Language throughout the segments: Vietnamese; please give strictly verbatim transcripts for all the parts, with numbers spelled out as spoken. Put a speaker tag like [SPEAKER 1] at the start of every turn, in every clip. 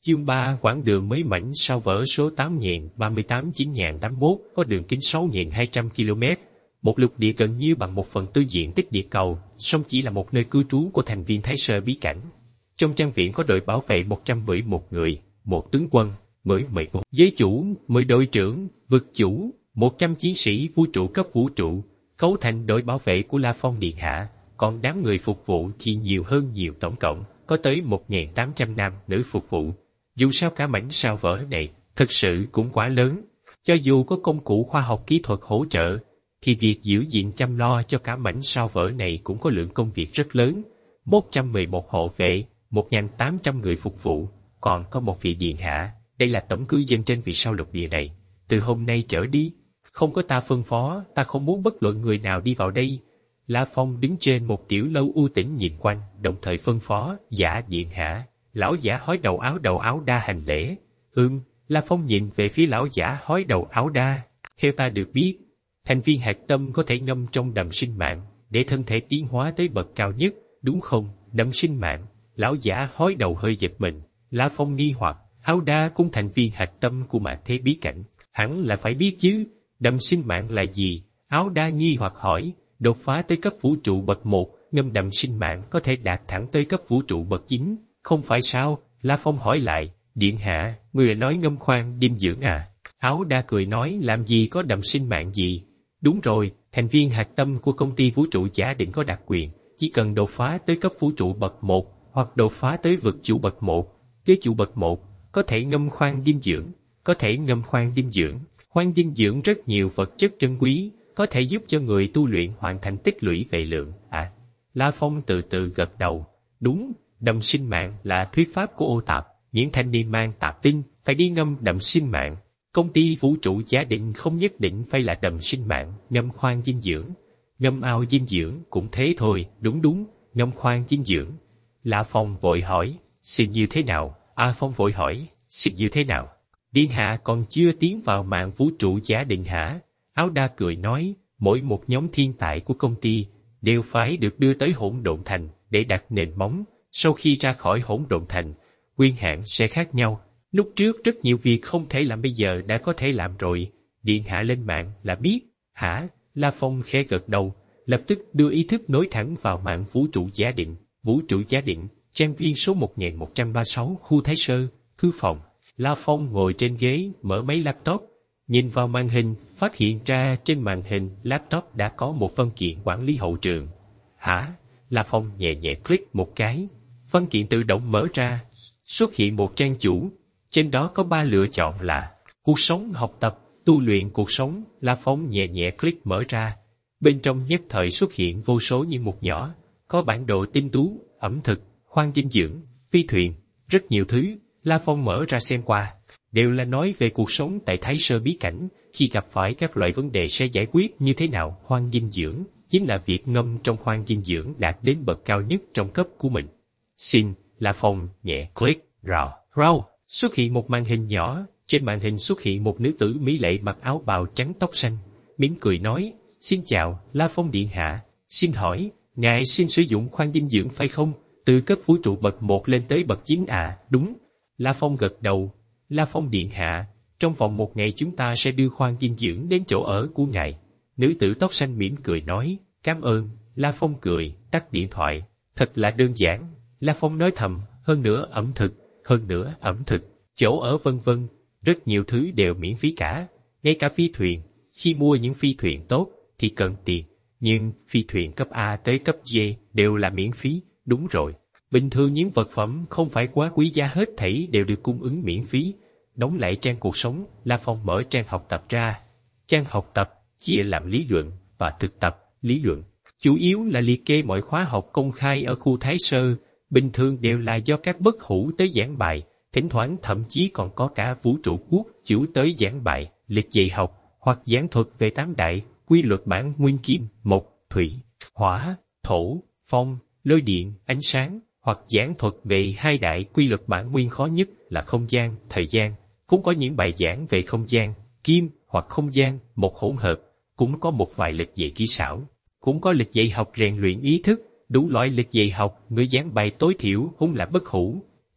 [SPEAKER 1] Chương ba quãng đường mới mảnh sao vở số tám nghìn ba mươi tám chín nghìn tám mươi mốt có đường kính sáu nghìn hai trăm ki lô mét, một lục địa gần như bằng một phần tư diện tích địa cầu, song chỉ là một nơi cư trú của thành viên Thái Sơ bí cảnh. Trong trang viện có đội bảo vệ một trăm mười một người, một tướng quân, mười mười một giới chủ, mười đội trưởng, vực chủ, một trăm chiến sĩ vũ trụ cấp vũ trụ, cấu thành đội bảo vệ của La Phong Điện Hạ, còn đám người phục vụ thì nhiều hơn nhiều, tổng cộng có tới một nghìn tám trăm nam nữ phục vụ. Dù sao cả mảnh sao vở này thực sự cũng quá lớn, cho dù có công cụ khoa học kỹ thuật hỗ trợ, thì việc giữ gìn chăm lo cho cả mảnh sao vở này cũng có lượng công việc rất lớn. một trăm mười một hộ vệ, một nghìn tám trăm người phục vụ, còn có một vị điện hạ, đây là tổng cư dân trên vì sao lục địa này. Từ hôm nay trở đi, không có ta phân phó, ta không muốn bất luận người nào đi vào đây. La Phong đứng trên một tiểu lâu u tĩnh nhìn quanh, đồng thời phân phó, dạ điện hạ. Lão giả hói đầu áo đầu áo đa hành lễ. Ừm, La Phong nhìn về phía lão giả hói đầu áo đa. Theo ta được biết, thành viên hạt tâm có thể ngâm trong đầm sinh mạng, để thân thể tiến hóa tới bậc cao nhất, đúng không? Đầm sinh mạng, lão giả hói đầu hơi giật mình. La Phong nghi hoặc, áo đa cũng thành viên hạt tâm của mạn thế bí cảnh, hẳn là phải biết chứ. Đầm sinh mạng là gì? Áo đa nghi hoặc hỏi. Đột phá tới cấp vũ trụ bậc một, ngâm đầm sinh mạng có thể đạt thẳng tới cấp vũ trụ bậc chín. Không phải sao? La Phong hỏi lại. Điện hạ, người nói ngâm khoan đêm dưỡng à? Áo đa cười nói, làm gì có đầm sinh mạng gì? Đúng rồi, thành viên hạt tâm của công ty vũ trụ giả định có đặc quyền, chỉ cần đột phá tới cấp vũ trụ bậc một, hoặc đột phá tới vực chủ bậc một, giới chủ bậc một, có thể ngâm khoan dinh dưỡng, có thể ngâm khoan dinh dưỡng. Khoan dinh dưỡng rất nhiều vật chất trân quý, có thể giúp cho người tu luyện hoàn thành tích lũy về lượng. À, La Phong từ từ gật đầu. Đúng, đầm sinh mạng là thuyết pháp của ô tạp, những thanh niên mang tạp tinh phải đi ngâm đầm sinh mạng. Công ty vũ trụ giả định không nhất định phải là đầm sinh mạng, ngâm khoan dinh dưỡng. Ngâm ao dinh dưỡng cũng thế thôi, đúng đúng, ngâm khoan dinh dưỡng. La Phong vội hỏi, xin như thế nào? A Phong vội hỏi, xin như thế nào? Điện hạ còn chưa tiến vào mạng vũ trụ giả định hả? Áo đa cười nói, mỗi một nhóm thiên tài của công ty đều phải được đưa tới hỗn độn thành để đặt nền móng. Sau khi ra khỏi hỗn độn thành, quyền hạn sẽ khác nhau. Lúc trước rất nhiều việc không thể làm bây giờ đã có thể làm rồi. Điện hạ lên mạng là biết. Hả? La Phong khẽ gật đầu, lập tức đưa ý thức nối thẳng vào mạng vũ trụ giả định. Vũ trụ giả định, trang viên số một nghìn một trăm ba mươi sáu, khu Thái Sơ, thư phòng. La Phong ngồi trên ghế, mở máy laptop, nhìn vào màn hình, phát hiện ra trên màn hình laptop đã có một văn kiện quản lý hậu trường. Hả? La Phong nhẹ nhẹ click một cái, văn kiện tự động mở ra, xuất hiện một trang chủ, trên đó có ba lựa chọn là cuộc sống, học tập, tu luyện cuộc sống. La Phong nhẹ nhẹ click mở ra, bên trong nhất thời xuất hiện vô số những mục nhỏ, có bản đồ tinh tú, ẩm thực, khoan dinh dưỡng, phi thuyền, rất nhiều thứ. La Phong mở ra xem qua, đều là nói về cuộc sống tại Thái Sơ bí cảnh, khi gặp phải các loại vấn đề sẽ giải quyết như thế nào. Khoan dinh dưỡng chính là việc ngâm trong khoan dinh dưỡng đạt đến bậc cao nhất trong cấp của mình. Xin, La Phong nhẹ click, rào, rào, xuất hiện một màn hình nhỏ, trên màn hình xuất hiện một nữ tử mỹ lệ mặc áo bào trắng tóc xanh, mỉm cười nói, xin chào, La Phong điện hạ, xin hỏi, ngài xin sử dụng khoan dinh dưỡng phải không? Từ cấp vũ trụ bậc một lên tới bậc chín à? Đúng. La Phong gật đầu. La Phong điện hạ, trong vòng một ngày chúng ta sẽ đưa khoan dinh dưỡng đến chỗ ở của ngài. Nữ tử tóc xanh mỉm cười nói, cảm ơn. La Phong cười, tắt điện thoại. Thật là đơn giản. La Phong nói thầm, hơn nữa ẩm thực, hơn nữa ẩm thực, chỗ ở vân vân, rất nhiều thứ đều miễn phí cả. Ngay cả phi thuyền, khi mua những phi thuyền tốt thì cần tiền, nhưng phi thuyền cấp A tới cấp D đều là miễn phí. Đúng rồi. Bình thường những vật phẩm không phải quá quý giá hết thảy đều được cung ứng miễn phí. Đóng lại trang cuộc sống, La Phong mở trang học tập ra. Trang học tập chia làm lý luận và thực tập. Lý luận chủ yếu là liệt kê mọi khóa học công khai ở khu Thái Sơ, bình thường đều là do các bất hủ tới giảng bài, thỉnh thoảng thậm chí còn có cả vũ trụ quốc chủ tới giảng bài, liệt dạy học hoặc giảng thuật về tám đại quy luật bản nguyên kim, mộc, thủy, hỏa, thổ, phong, lôi điện, ánh sáng, hoặc giảng thuật về hai đại quy luật bản nguyên khó nhất là không gian, thời gian. Cũng có những bài giảng về không gian, kim hoặc không gian, một hỗn hợp. Cũng có một vài lịch dạy kỹ xảo. Cũng có lịch dạy học rèn luyện ý thức, đủ loại lịch dạy học, người giảng bài tối thiểu cũng là bất hủ.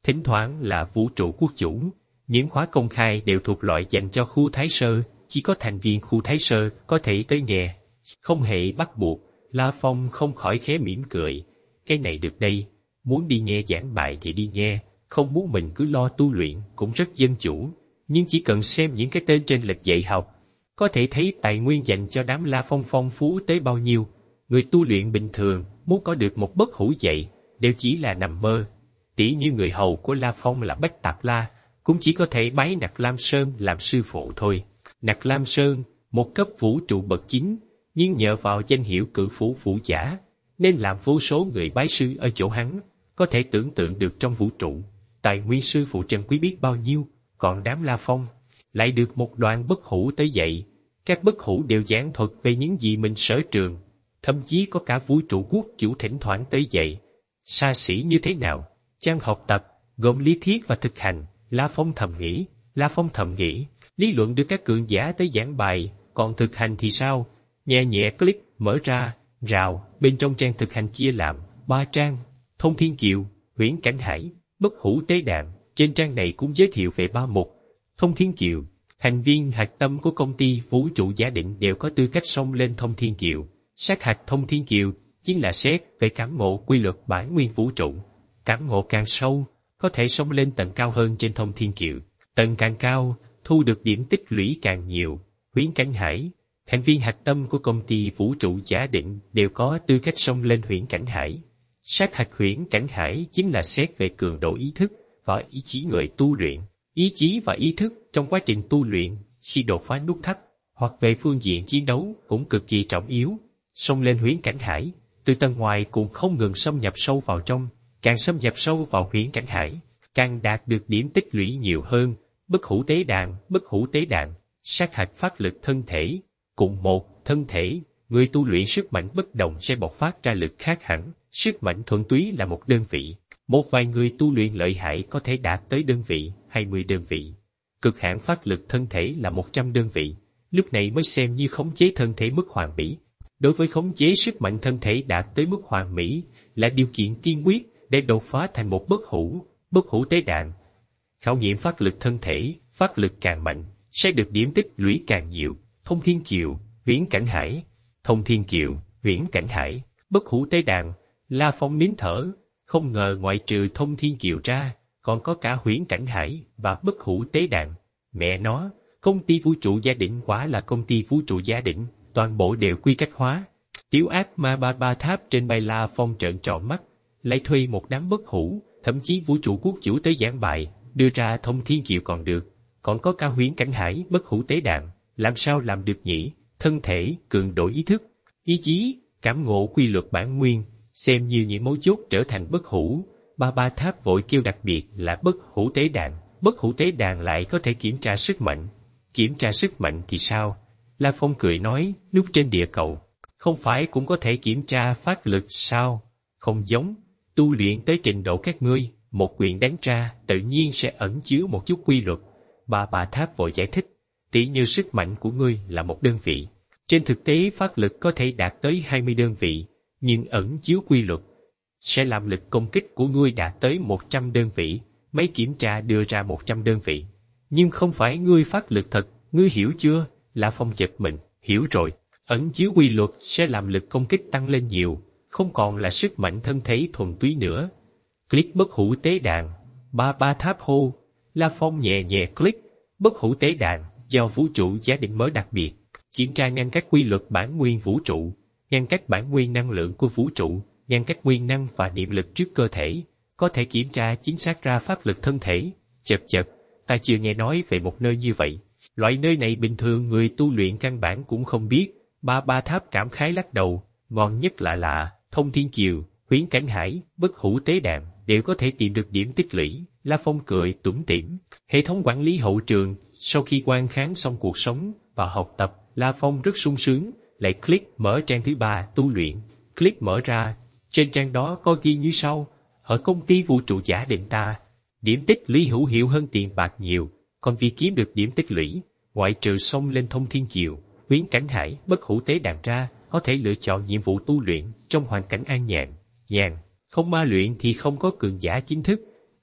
[SPEAKER 1] thỉnh thoảng là vũ trụ quốc chủ. Những khóa công khai đều thuộc loại dành cho khu Thái Sơ, chỉ có thành viên khu Thái Sơ có thể tới nghe. Không hề bắt buộc, La Phong không khỏi khẽ mỉm cười. Cái này được đây, muốn đi nghe giảng bài thì đi nghe, không muốn mình cứ lo tu luyện cũng rất dân chủ. Nhưng chỉ cần xem những cái tên trên lịch dạy học, có thể thấy tài nguyên dành cho đám La Phong phong phú tới bao nhiêu. Người tu luyện bình thường muốn có được một bất hủ dạy đều chỉ là nằm mơ. Tỉ như người hầu của La Phong là Bách Tạp La, cũng chỉ có thể bái Nặc Lam Sơn làm sư phụ thôi. Nặc Lam Sơn, một cấp vũ trụ bậc chín, nhưng nhờ vào danh hiệu cự phủ vũ giả, nên làm vô số người bái sư ở chỗ hắn. Có thể tưởng tượng được trong vũ trụ, tài nguyên sư phụ trân quý biết bao nhiêu, còn đám La Phong lại được một đoàn bất hủ tới dạy. Các bất hủ đều giảng thuật về những gì mình sở trường, thậm chí có cả vũ trụ quốc chủ thỉnh thoảng tới dạy. Xa xỉ như thế nào? Trang học tập, gồm lý thuyết và thực hành. La Phong thầm nghĩ, La Phong thầm nghĩ, lý luận được các cường giả tới giảng bài, còn thực hành thì sao? Nhẹ nhẹ click, mở ra, rào, bên trong trang thực hành chia làm ba trang. Thông Thiên Kiều, Huyễn Cảnh Hải, Bất Hủ Tế Đàn. Trên trang này cũng giới thiệu về ba mục. Thông Thiên Kiều, thành viên hạch tâm của công ty vũ trụ giả định đều có tư cách xông lên Thông Thiên Kiều. Sát hạch Thông Thiên Kiều chính là xét về cảm ngộ quy luật bản nguyên vũ trụ. Cảm ngộ càng sâu, có thể xông lên tầng cao hơn trên Thông Thiên Kiều. Tầng càng cao, thu được điểm tích lũy càng nhiều. Huyễn Cảnh Hải, thành viên hạch tâm của công ty vũ trụ giả định đều có tư cách xông lên Huyễn Cảnh Hải. Sát hạch Huyễn Cảnh Hải chính là xét về cường độ ý thức và ý chí người tu luyện. Ý chí và ý thức trong quá trình tu luyện, khi đột phá nút thắt, hoặc về phương diện chiến đấu cũng cực kỳ trọng yếu. Xông lên Huyễn Cảnh Hải, từ tầng ngoài cũng không ngừng xâm nhập sâu vào trong, càng xâm nhập sâu vào Huyễn Cảnh Hải, càng đạt được điểm tích lũy nhiều hơn. Bất hủ tế đàn, bất hủ tế đàn, sát hạch phát lực thân thể. Cùng một thân thể, người tu luyện sức mạnh bất đồng sẽ bộc phát ra lực khác hẳn. Sức mạnh thuần túy là một đơn vị. Một vài người tu luyện lợi hại có thể đạt tới đơn vị, hai mươi đơn vị. Cực hạn phát lực thân thể là một trăm đơn vị. Lúc này mới xem như khống chế thân thể mức hoàn mỹ. Đối với khống chế sức mạnh thân thể đạt tới mức hoàn mỹ là điều kiện tiên quyết để đột phá thành một bất hủ, bất hủ tế đàn. Khảo nghiệm phát lực thân thể, phát lực càng mạnh, sẽ được điểm tích lũy càng nhiều. Thông Thiên Kiều, Huyễn Cảnh Hải, Thông Thiên Kiều, Huyễn Cảnh Hải, bất hủ tế đàn. La Phong nín thở, không ngờ ngoại trừ Thông Thiên Kiều ra, còn có cả Huyễn Cảnh Hải và bất hủ tế đàn. Mẹ nó, công ty vũ trụ gia định quả là công ty vũ trụ gia định, toàn bộ đều quy cách hóa. Tiểu ác ma ba ba tháp trên bay La Phong trợn tròn mắt, lại thuê một đám bất hủ, thậm chí vũ trụ quốc chủ tới giảng bài, đưa ra Thông Thiên Kiều còn được, còn có cả Huyễn Cảnh Hải, bất hủ tế đàn, làm sao làm được nhỉ? Thân thể, cường độ ý thức, ý chí, cảm ngộ quy luật bản nguyên, xem như những mấu chốt trở thành bất hủ. Ba ba tháp vội kêu đặc biệt là bất hủ tế đàn. Bất hủ tế đàn lại có thể kiểm tra sức mạnh. Kiểm tra sức mạnh thì sao? La Phong cười nói, lúc trên địa cầu, không phải cũng có thể kiểm tra phát lực sao? Không giống, tu luyện tới trình độ các ngươi, một quyền đánh ra tự nhiên sẽ ẩn chứa một chút quy luật. Ba ba tháp vội giải thích, tỉ như sức mạnh của ngươi là một đơn vị. Trên thực tế phát lực có thể đạt tới hai mươi đơn vị, nhưng ẩn chứa quy luật sẽ làm lực công kích của ngươi đạt tới một trăm đơn vị. Máy kiểm tra đưa ra một trăm đơn vị, nhưng không phải ngươi phát lực thật, ngươi hiểu chưa? La Phong giật mình, hiểu rồi, ẩn chứa quy luật sẽ làm lực công kích tăng lên nhiều, không còn là sức mạnh thân thể thuần túy nữa. Click bất hủ tế đàn, ba ba tháp hô. La Phong nhẹ nhẹ click, bất hủ tế đàn, do vũ trụ giả định mới đặc biệt, kiểm tra ngăn cách quy luật bản nguyên vũ trụ, ngăn cách bản nguyên năng lượng của vũ trụ, ngăn cách nguyên năng và niệm lực trước cơ thể, có thể kiểm tra chính xác ra phát lực thân thể. Chật chật, ta chưa nghe nói về một nơi như vậy. Loại nơi này bình thường người tu luyện căn bản cũng không biết. Ba ba tháp cảm khái lắc đầu, ngon nhất là lạ, Thông Thiên Kiều, Huyễn Cảnh Hải, bất hủ tế đàn, đều có thể tìm được điểm tích lũy. La Phong cười tủm tỉm. Hệ thống quản lý hậu trường, sau khi quan kháng xong cuộc sống và học tập, La Phong rất sung sướng, lại click mở trang thứ ba tu luyện. Click mở ra, trên trang đó có ghi như sau: ở công ty vũ trụ giả định ta, điểm tích lũy hữu hiệu hơn tiền bạc nhiều, còn vì kiếm được điểm tích lũy, ngoại trừ xông lên Thông Thiên Kiều, Huyễn Cảnh Hải, bất hủ tế đàn ra, có thể lựa chọn nhiệm vụ tu luyện trong hoàn cảnh an nhàn, nhàn, không ma luyện thì không có cường giả chính thức,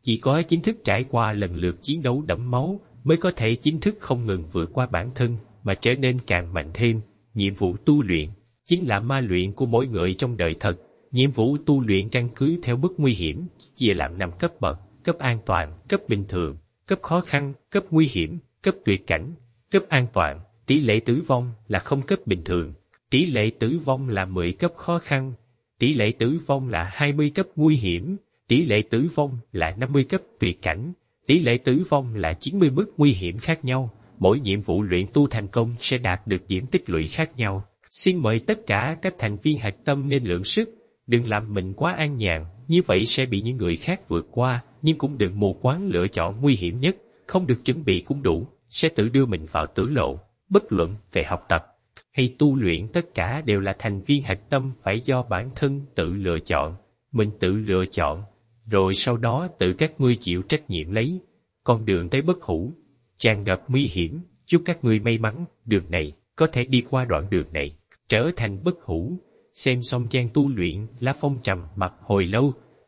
[SPEAKER 1] Chỉ có chính thức trải qua lần lượt chiến đấu đẫm máu mới có thể chính thức không ngừng vượt qua bản thân mà trở nên càng mạnh thêm. Nhiệm vụ tu luyện chính là ma luyện của mỗi người trong đời thật. Nhiệm vụ tu luyện căn cứ theo mức nguy hiểm, chia làm năm cấp bậc: cấp an toàn, cấp bình thường, cấp khó khăn, cấp nguy hiểm, cấp tuyệt cảnh. Cấp an toàn, tỷ lệ tử vong là không cấp bình thường, tỷ lệ tử vong là mười cấp khó khăn, tỷ lệ tử vong là hai mươi cấp nguy hiểm, tỷ lệ tử vong là năm mươi cấp tuyệt cảnh, tỷ lệ tử vong là chín mươi mức nguy hiểm khác nhau. Mỗi nhiệm vụ luyện tu thành công sẽ đạt được điểm tích lũy khác nhau. Xin mời tất cả các thành viên hạch tâm nên lượng sức, đừng làm mình quá an nhàn, như vậy sẽ bị những người khác vượt qua, nhưng cũng đừng mù quáng lựa chọn nguy hiểm nhất, không được chuẩn bị cũng đủ, sẽ tự đưa mình vào tử lộ. Bất luận về học tập hay tu luyện, tất cả đều là thành viên hạch tâm phải do bản thân tự lựa chọn. Mình tự lựa chọn, rồi sau đó tự các ngươi chịu trách nhiệm lấy. Con đường tới bất hủ tràn ngập nguy hiểm, chúc các ngươi may mắn, đường này có thể đi qua đoạn đường này, trở thành bất hủ. Xem xong trang tu luyện, Lá Phong trầm mặc hồi lâu,